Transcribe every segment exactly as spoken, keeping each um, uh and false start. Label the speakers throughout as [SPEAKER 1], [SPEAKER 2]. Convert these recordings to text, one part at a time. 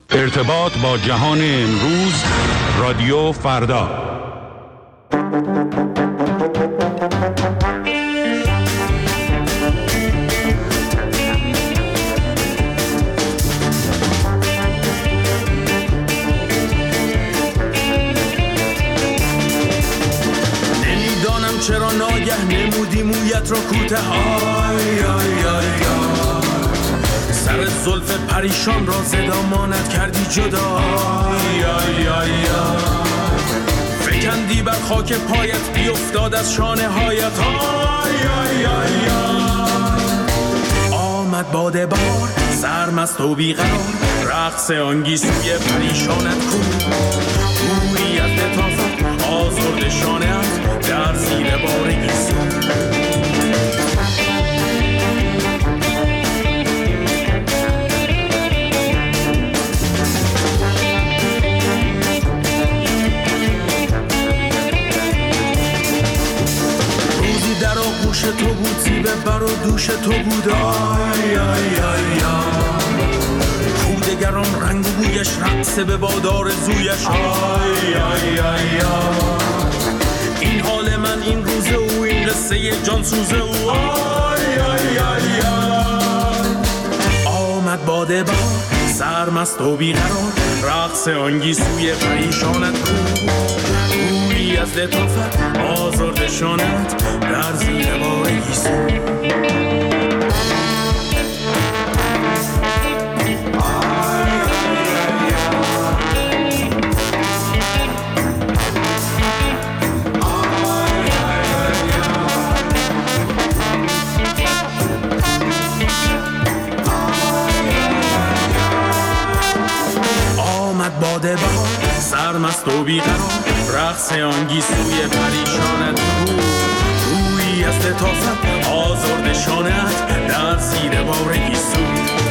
[SPEAKER 1] ارتباط با جهان امروز، رادیو فردا.
[SPEAKER 2] نمیدانم چرا ناگه نمودی مویت را کوته های آی آی سر زلف پریشان را زدامانت کردی جدا آی آی آی فکندی بر خاک پایت بیفتاد از شانه هایت آی آی آی آمد باده بار سرمست و بیقرار رقص آنگیسوی پریشانت کو گویی از لطافت آزرد شانه‌ات در زیر بار گیسو گوش تو بود زیبه بر و دوش تو بود آی آی آی کودگران رنگ و بویش رقص به بادار زویش آی آی آی این حال من این روزه و این قصه جان سوزه و آی آی آی آمد باده با سرمست و بیقرار رقص آنگیسوی پریشانت کو گویی از لطافت آزرد شانت در زیر بار گیسو باده با سرمست و بیقرار رقص آنگیسوی پریشانت کو گویی از لطافت آزرد شانت در زیر بار گیسو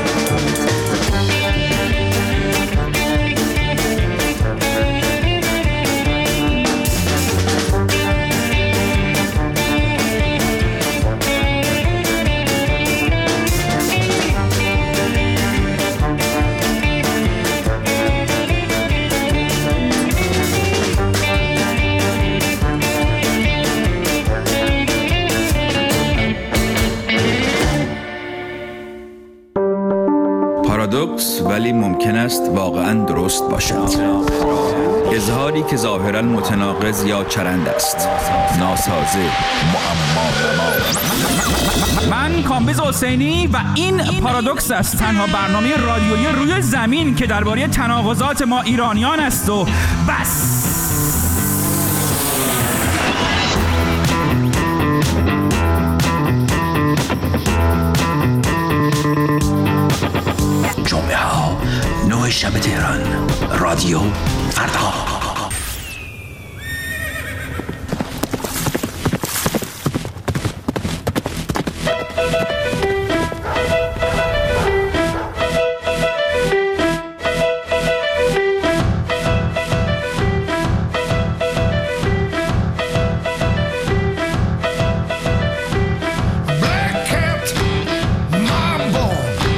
[SPEAKER 3] پارادوکس ولی ممکن است واقعاً درست باشد. اظهاری که ظاهراً متناقض یا چرند است. ناسازه، معما.
[SPEAKER 4] من کامبیز حسینی و این پارادوکس است، تنها برنامه رادیویی روی زمین که درباره تناقضات ما ایرانیان است و بس.
[SPEAKER 5] جمعه ها نه شب تهران، رادیو فردا.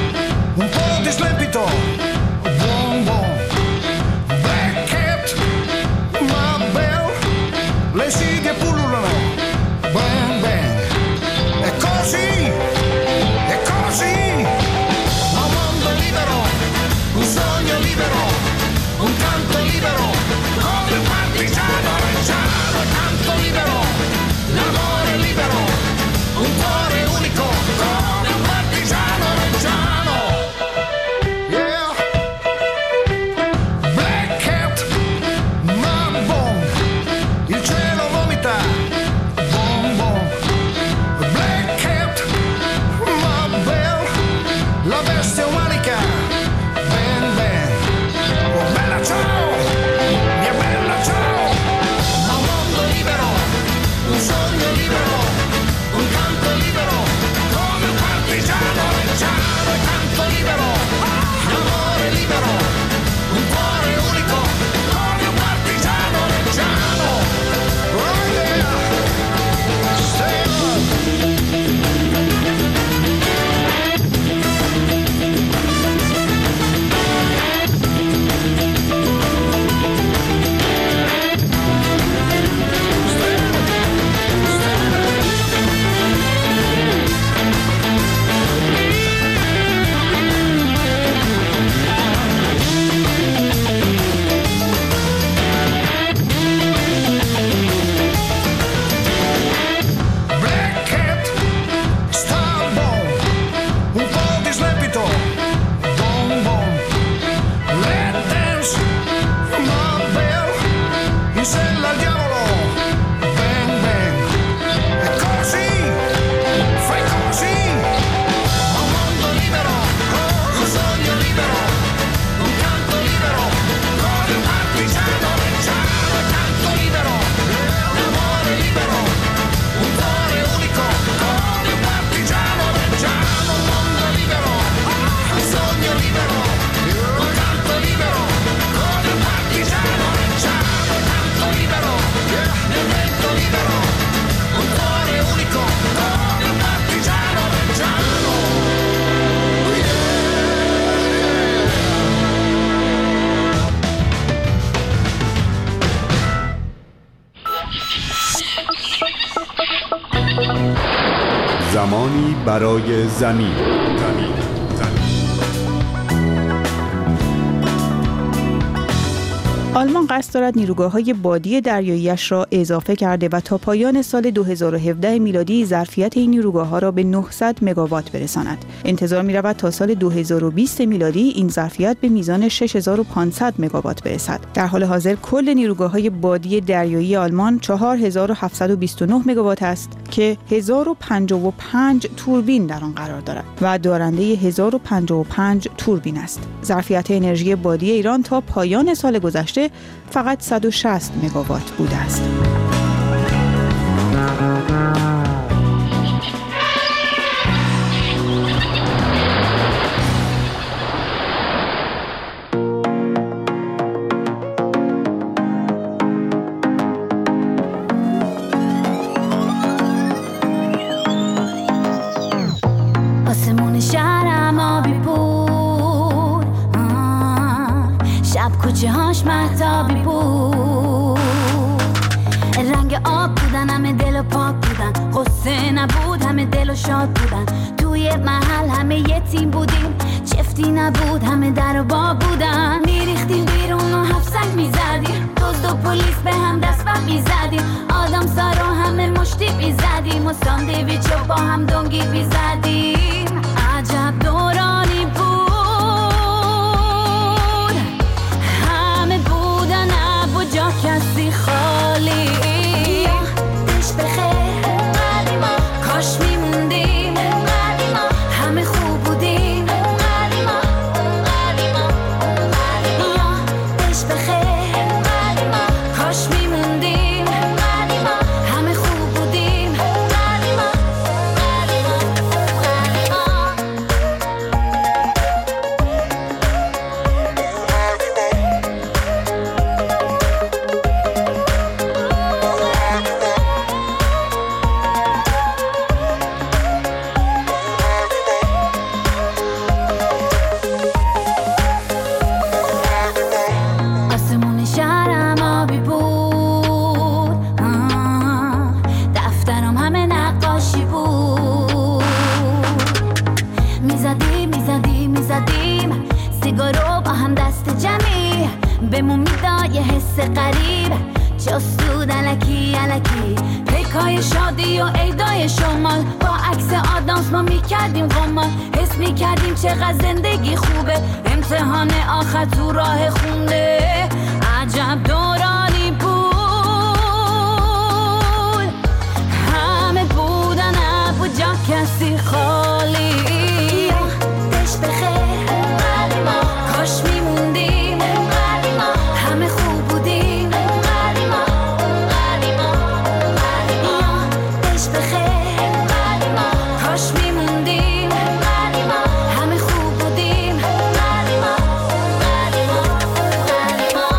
[SPEAKER 6] Lempito, buon buon, Black Cat,
[SPEAKER 1] برای زمین. زمین.
[SPEAKER 6] آلمان قصد دارد نیروگاه‌های بادی دریایی‌اش را اضافه کرده و تا پایان سال دو هزار و هفده میلادی ظرفیت این نیروگاه‌ها را به نهصد مگاوات برساند. انتظار می‌رود تا سال دو هزار و بیست میلادی این ظرفیت به میزان شش هزار و پانصد مگاوات برسد. در حال حاضر کل نیروگاه‌های بادی دریایی آلمان چهار هزار و هفتصد و بیست و نه مگاوات است که هزار و پنجاه و پنج توربین در آن قرار دارد و دارنده هزار و پنجاه و پنج توربین است. ظرفیت انرژی بادی ایران تا پایان سال گذشته فقط صد و شصت مگاوات بوده است.
[SPEAKER 7] آسمون شهرم آبی بود، شب کوچه هاش مهتابی بود، رنگ آب بودن همه دل و پاک بودن، قصه نبود همه دل و شاد بودن، توی محل همه یتیم بودیم، چفتی نبود همه در و با بودن، میریختیم بیرون و هفسنگ میزدیم، دزد و پلیس به هم دست بر میزدیم، آدم سارو همه مشتی میزدیم و ساندویچ و با هم دنگی میزدیم. عجب دورانی بود، همه بودن اب و جا کسی خالی، دش بخیر قدیما، کاش میموندیم قدیما، همه خوب بودیم قدیما قدیما قدیما، دش بخیر قدیما، کاش میموندیم قدیما، همه خوب بودیم قدیما قدیما قدیما. آسمون شهرم آبی بود، آه، دفترم همه نقاشی بود، میزدیم میزدیم میزدیم سیگارو با هم دست جمعی، بهمون میداد یه حس غریب، جستود الکی الکی، پیکای شادی و عیدای شمال، با عکس آدانس ما میکردیم قمار، حس میکردیم چقدر زندگی خوبه، امتحان آخر تو راه خونده. عجب دورانی بود، همه بودن اب و جا کسی خالی، دش بخیر قدیما، کاش میموندیم قدیما، همه خوب بودیم قدیما قدیما قدیما، دش بخیر قدیما، کاش میموندیم قدیما، همه خوب بودیم قدیما قدیما قدیما.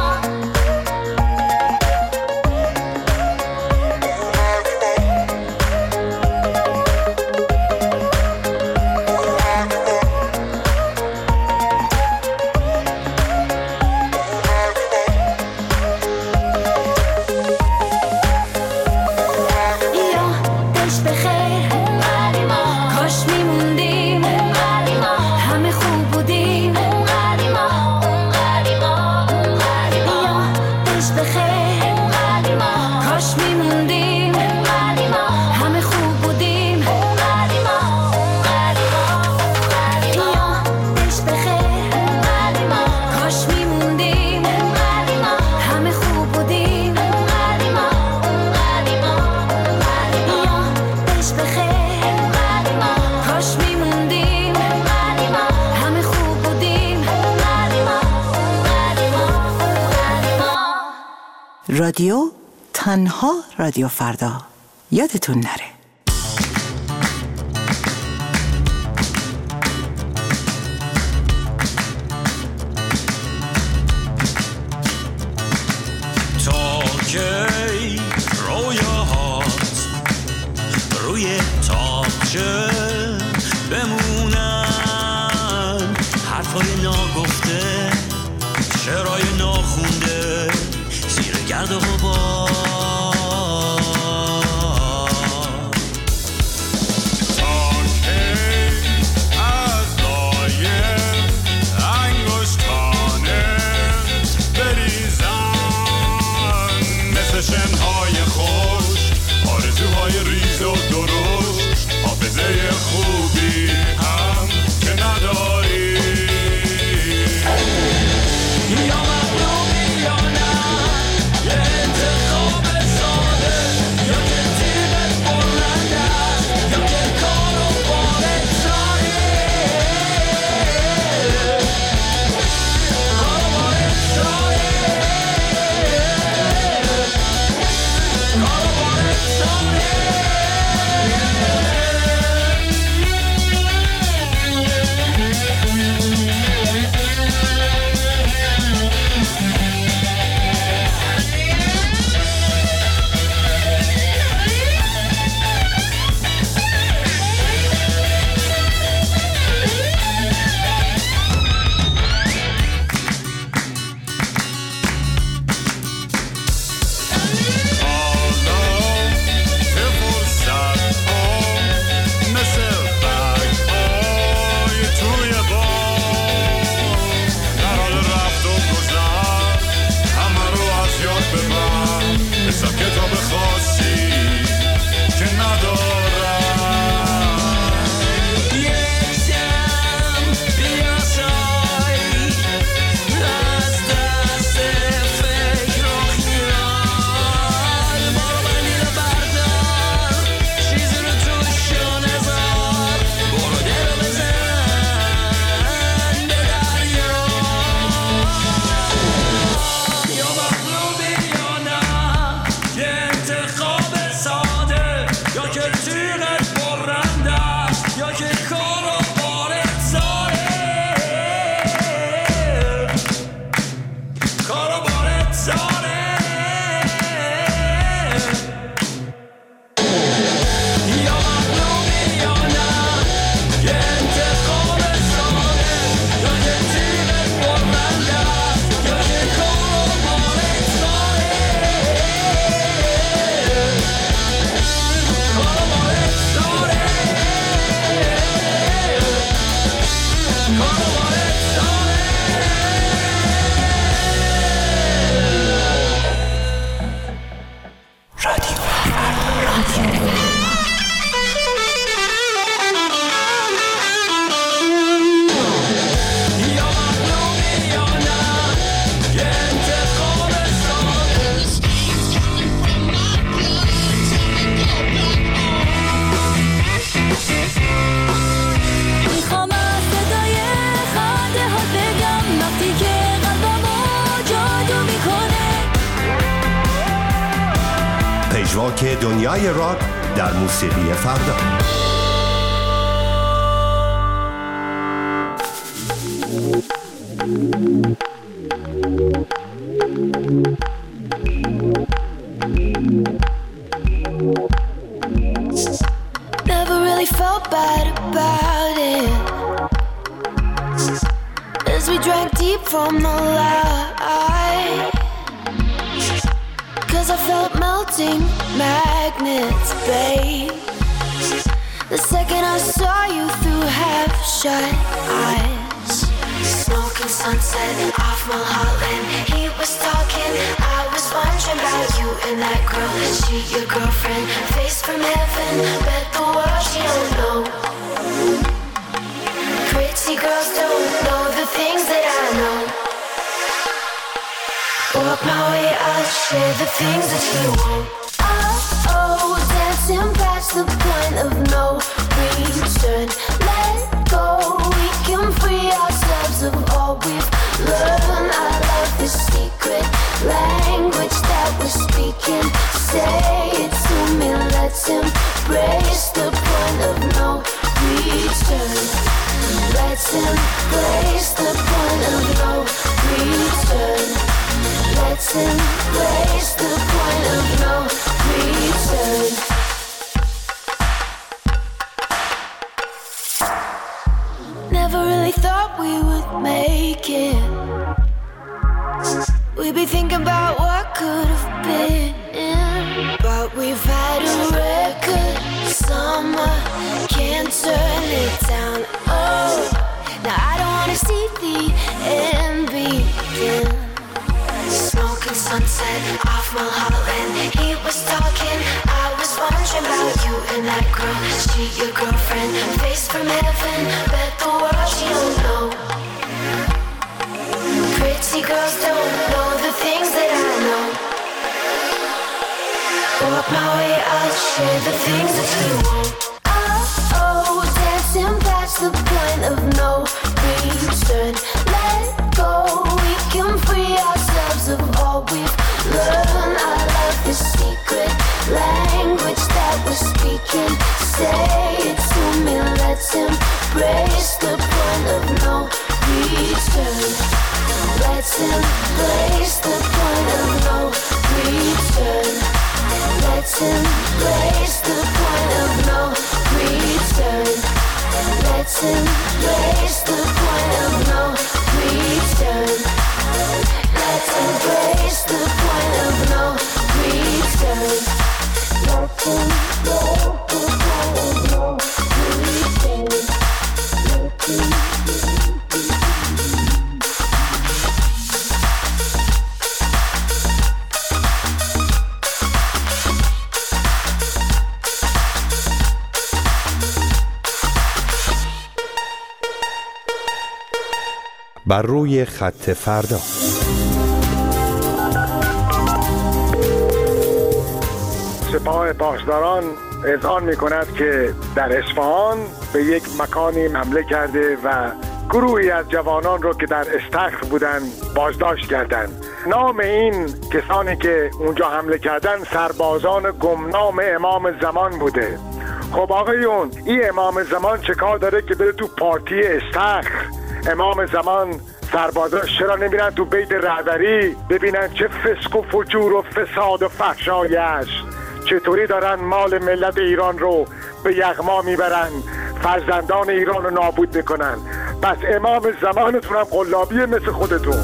[SPEAKER 7] یا دش بخیر قدیما، کاش میموندیم قدیما، همه خوب بودیم قدیما قدیما قدیما، یا دش بخیر قدیما، کاش میموندیم قدیما، همه خوب بودیم قدیما قدیما قدیما، یا دش بخیر قدیما، کاش میموندیم قدیما، همه خوب بودیم قدیما قدیما قدیما، یا دش بخیر قدیما، کاش میموندیم قدیما، همه خوب بودیم قدیما قدیما قدیما.
[SPEAKER 8] رادیو تنها رادیو فردا، یادتون نره.
[SPEAKER 2] تا کی رویاهات روی تاقچه بمونن، حرفای ناگفته، شعرهای ناخونده زیر گرد و غبار. تا کی
[SPEAKER 9] پژواک دنیای راک در موسیقی فردا.
[SPEAKER 10] Never really felt bad about it, as we drank deep from the light, 'cause I felt melting magnets, babe. The second I saw you through half-shut eyes, smoking sunset off Mulholland. He was talking, I was wondering about you and that girl. Is she your girlfriend? Face from heaven, bet the world she don't know. Pretty girls don't know the things that I know. Walk my way, I'll share the things that you won't. Oh, oh, dancing past the point of no return. Let go, we can free ourselves of all we've learned. I love this secret language that we're speaking. Say it to me, let's embrace the point of no return. Let's embrace the point of no return. Let's embrace the point of no return. Never really thought we would make it. We'd be thinking about what could have been, but we've had a record summer, can't turn it down. Oh, now I don't wanna see the end begin. Smoking sunset off Mulholland. He was talking, I was wondering about you and that girl. Is she your girlfriend? Face from heaven, bet the world she don't know. Pretty girls don't know the things that I know. Walk my way, I'll share the things that you won't. Oh, oh, dancing past the point of no return. Let go, we can free ourselves of all we've learned. I love the secret language that we're speaking. Say it to me, let's embrace the point of no return. Let's embrace the point of no return. Let's embrace the point of no return. Let's embrace the point of no return. Let's embrace the point of no return. Let's embrace the point of no return.
[SPEAKER 9] بر روی خط فردا.
[SPEAKER 11] سپاه پاسداران اذعان می کند که در اصفهان به یک مکانی حمله کرده و گروهی از جوانان رو که در استخر بودن بازداشت کردند. نام این کسانی که اونجا حمله کردن سربازان گمنام امام زمان بوده. خب آقایون، این امام زمان چه کار داره که بره تو پارتی استخر؟ امام زمان سربازاش چرا نمیرن تو بیت رهبری ببینن چه فسق و فجور و فساد و فحشایی است؟ چطوری دارن مال ملت ایران رو به یغما میبرن، فرزندان ایران رو نابود میکنن؟ پس امام زمانتون هم قلابیه مثل خودتون.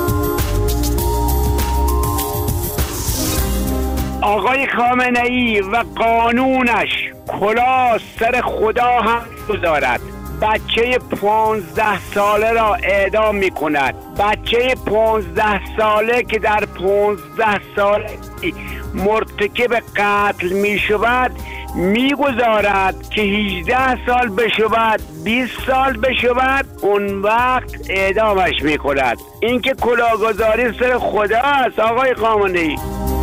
[SPEAKER 12] آقای خامنه ای و قانونش کلاه سر خدا هم گذارد. بچه پانزده ساله را اعدام می کند. بچه پانزده ساله که در پانزده سال مرتکب قتل می شود می گذارد که هجده سال بشود، بیست سال بشود، اون وقت اعدامش می کند. این که کلاهگذاری سر خدا است آقای خامنه ای.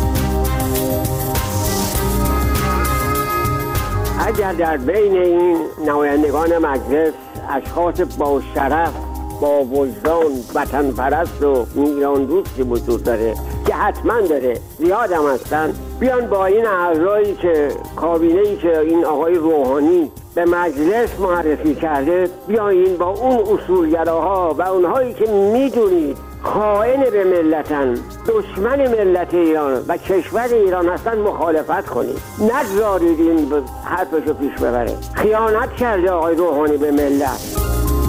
[SPEAKER 13] اگر در بین این نمایندگان مجلس اشخاص با شرف، با وجدان، وطن پرست و ایران دوستی وجود داره که حتما داره، زیاد هم هستن، بیان با این اعضایی که کابینه‌ای که این آقای روحانی به مجلس معرفی کرده، بیاین با اون اصولگراها و اونهایی که میدونید خائن به ملتن، دشمن ملت ایران و کشور ایران هستن مخالفت کنید. نگذارید این حرفشو پیش ببره. خیانت کرده آقای روحانی به ملت.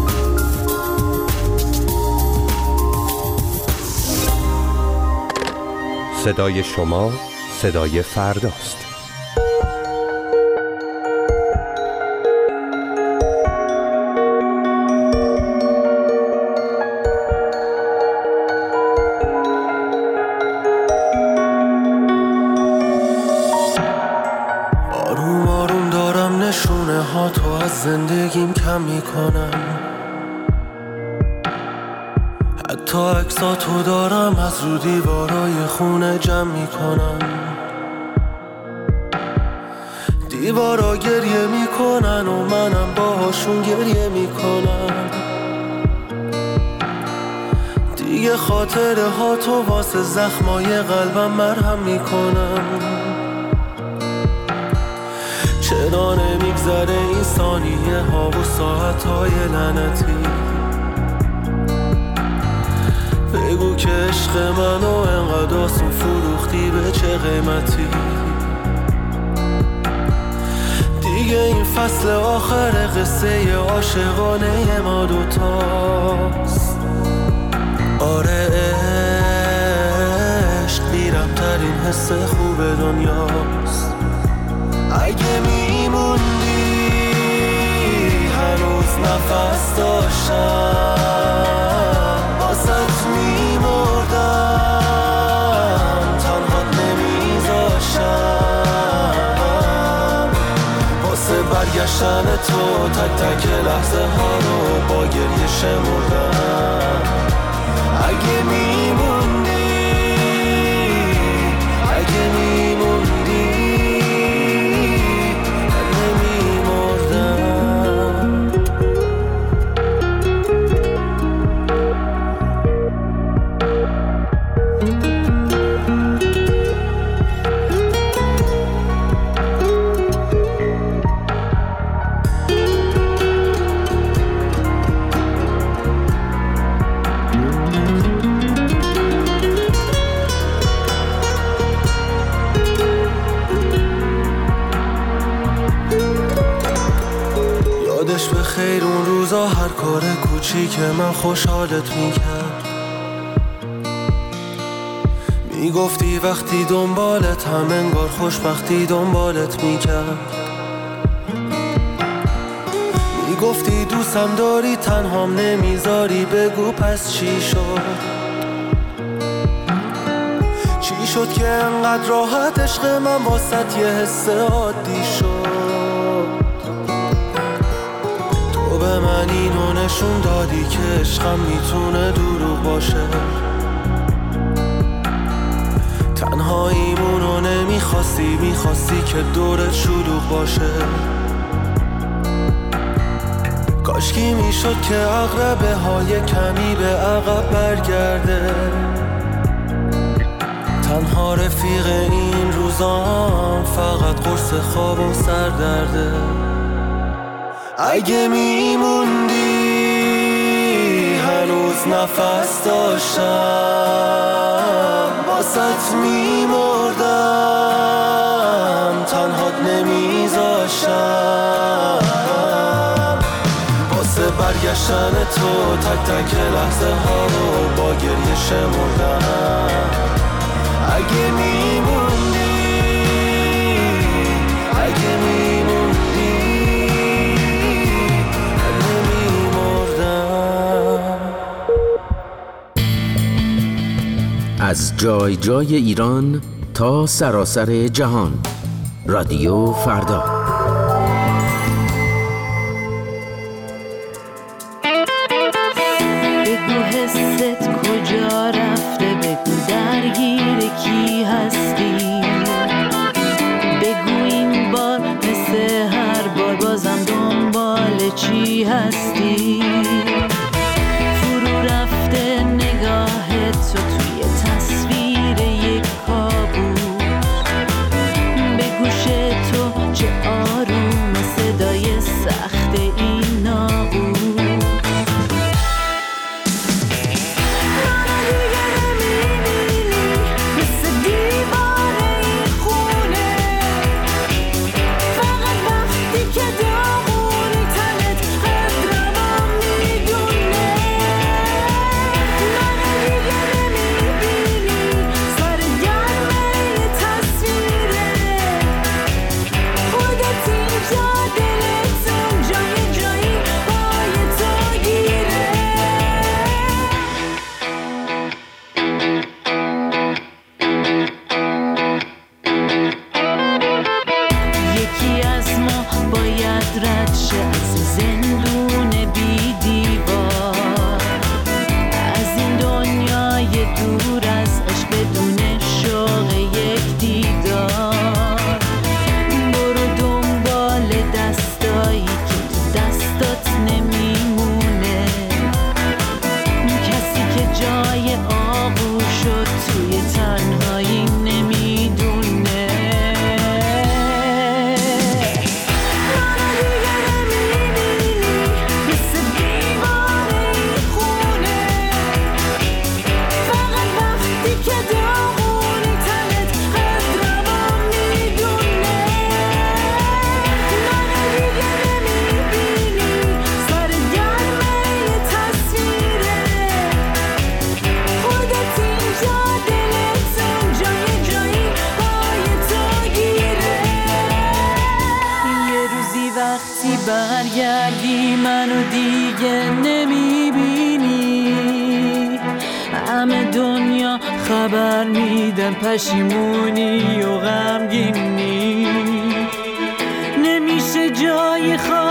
[SPEAKER 9] صدای شما صدای فرداست.
[SPEAKER 2] آروم آروم دارم نشونه ها تو از زندگیم کم میکنم، حتی عکساتو دارم از رو دیوارای خونه جمع میکنم. دیوارا گریه میکنن و منم باهاشون گریه میکنم. دیگه خاطره ها تو واسه زخمای قلبم مرهم میکنم. چرا نمیگذره این ثانیه ها و ساعت های لعنتی؟ بگو که عشق منو انقدر آسون فروختی به چه قیمتی؟ دیگه این فصل آخر قصه عاشقانه ما دوتاست. آره عشق بیرم ترین حس خوب دنیاست. اگه میموندی هنوز نفس داشتم، باست میمردم، تنها نمیذاشتم. واسه برگشتن تو تک تک لحظه ها رو با گریه شمردم. اگه میموندی، اگه میموندی به خیر اون روزا هر کار کوچیک من خوشحالت میکرد. میگفتی وقتی دنبالت هم انگار خوشبختی دنبالت میکرد. میگفتی دوستم داری تنهام نمیذاری، بگو پس چی شد؟ چی شد که انقدر راحت عشق من واسط یه حس عادی شد؟ به من اینو نشون دادی که عشقم میتونه دروغ باشه. تنهاییمونو نمیخواستی، میخواستی که دورت شلوغ باشه. کاشکی میشد که عقربه های کمی به عقب برگرده. تنها رفیق این روزام فقط قرص خواب و سردرده. اگه میموندی هنوز نفس داشتم، باست میمردم، تنهات نمیذاشتم. واسه برگشتن تو تک تک لحظه ها رو با گریه شمردم. اگه میموندی، اگه میموندی
[SPEAKER 5] از جای جای ایران تا سراسر جهان، رادیو فردا.
[SPEAKER 14] بگو حست کجا رفته، بگو درگیر کی هستی. بگو این بار مثل هر بار بازم دنبال چی هستی. فرو رفته نگاه تو توی تصویر یک کابوس، دیگه نمیبینی، همه دنیا خبر میدن پشیمونی و غمگینی، نمیشه جای خواهد